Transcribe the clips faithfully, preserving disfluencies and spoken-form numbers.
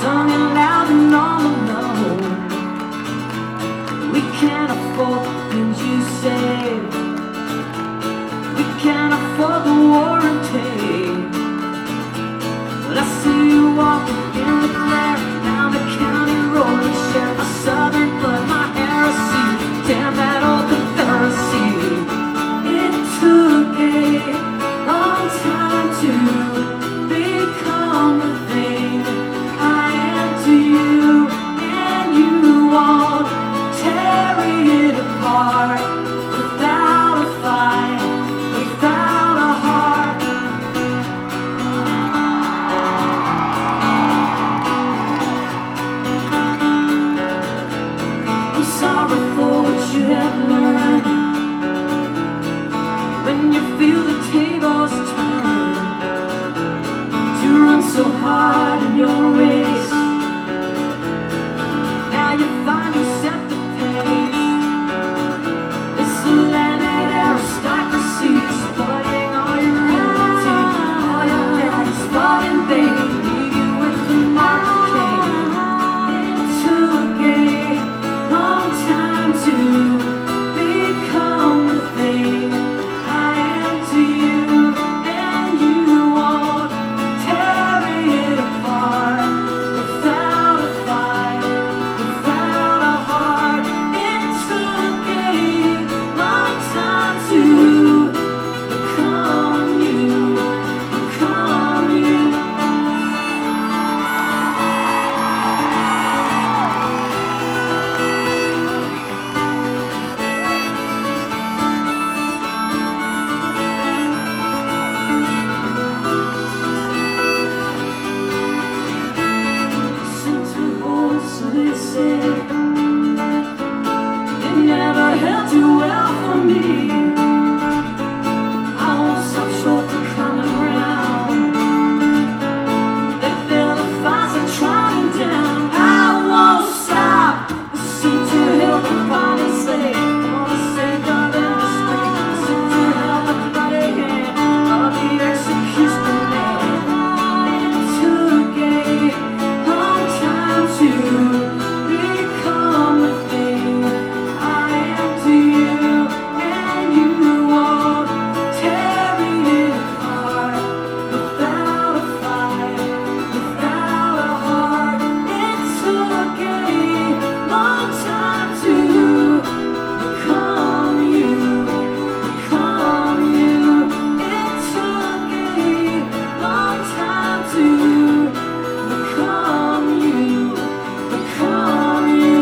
young and loud and all alone. We can't afford the things you say. We can't afford the warranty. But I see you walking in the glare down the county road and share my southern blood, my heresy. Damn that old Confederacy. It took a long time to become the thing I am to you, and you won't tear it apart without a fight, without a heart. I'm sorry for what you have learned. When you feel the tables turn, to run so hard in your race, now you find yourself the pace. It's a landed aristocracy, spoiling all your empathy. All your daddy's fought in vain, leave you with the Martin King. It took a long time to become the thing I am to you, and you won't tear it apart without a fight, without a heart. It took a long time to become you, become you. They say it never held you well for me. I won't stop short of coming round. They feel the fires are trying down. I won't stop. Listen to help the body say, wanna say God in the street. Listen to help the body hand of the execution man. It took a long time to become the thing I am to you, and you won't tear it apart without a fight, without a heart. It took a long time to become you, become you. It took a long time to become you, become you.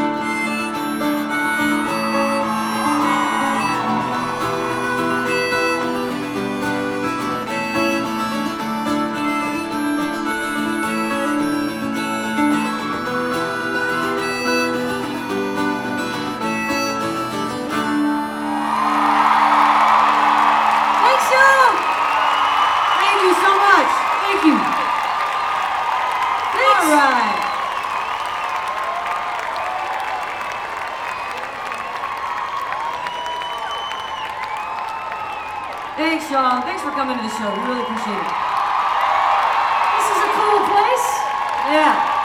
Thanks, y'all. Thank you so much. Thank you. Thanks. All right. Thanks, y'all. Thanks for coming to the show. We really appreciate it. This is a cool place. Yeah.